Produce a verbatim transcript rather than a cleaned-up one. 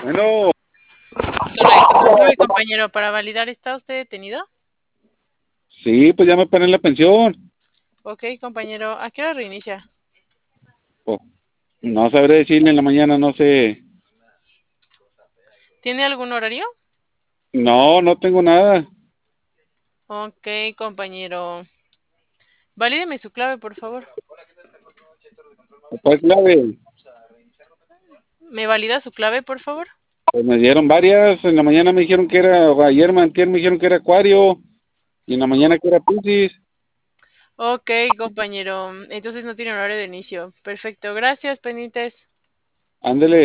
Bueno, Correcto. Disculpe, compañero, para validar, ¿está usted detenido? sí, pues ya me paré en la pensión. Ok, compañero, ¿a qué hora reinicia? Pues, no sabré decirle en la mañana, no sé. ¿Tiene algún horario? No, no tengo nada. Ok, compañero. Valídeme su clave, por favor. ¿Cuál clave? ¿Me valida su clave, por favor? Pues me dieron varias. En la mañana me dijeron que era, o ayer me antier me dijeron que era Acuario. Y en la mañana que era Piscis. Ok, compañero. Entonces no tiene horario de inicio. Perfecto. Gracias, pendientes. Ándele.